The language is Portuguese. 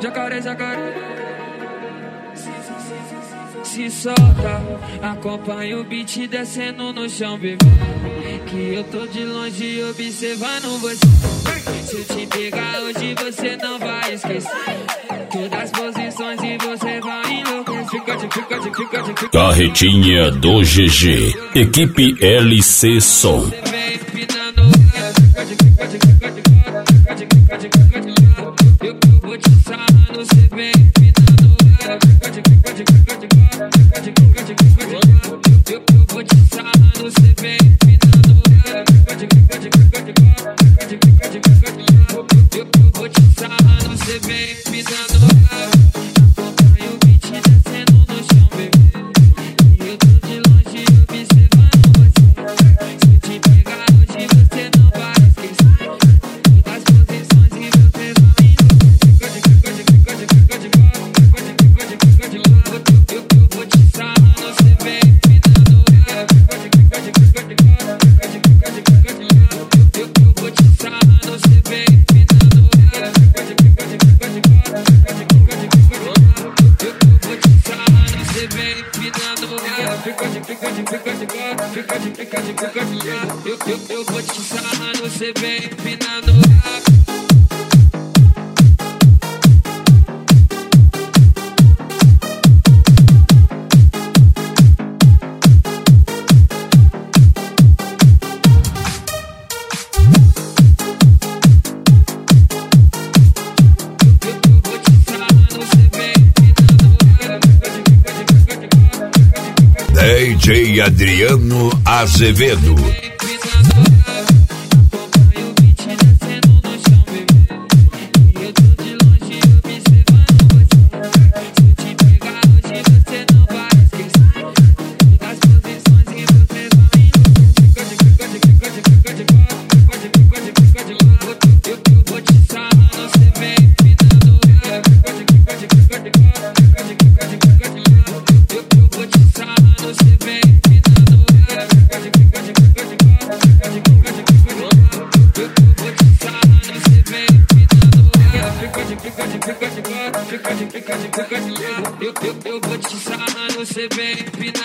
Jacaré, jacaré. Se solta, acompanha o beat descendo no chão, bebê. Que eu tô de longe observando você. Se eu te pegar hoje você não vai esquecer. Todas as posições e você vai enlouquecer. Fica. Carretinha do GG, equipe LC Som. Eu vou te sarrando, você vem empinando ela. Eu vou te sarrando, você vem empinando ela. Eu vou te sarrando, você vem empinando ela. Acompanha o beat descendo no chão, bebê. E eu tô de longe observando você. Se eu te pegar hoje você não vai esquecer. Todas as posições e você vai eu vou te sarrando, você vem empinando ela. Eu vou te sarrando, você vem empinando ela. Eu vou te sarrando, você vem empinando ela. Eu vou te sarrando, você vem empinando ela. DJ Adriano Azevedo. Eu vou te sarrando, você vem empinando.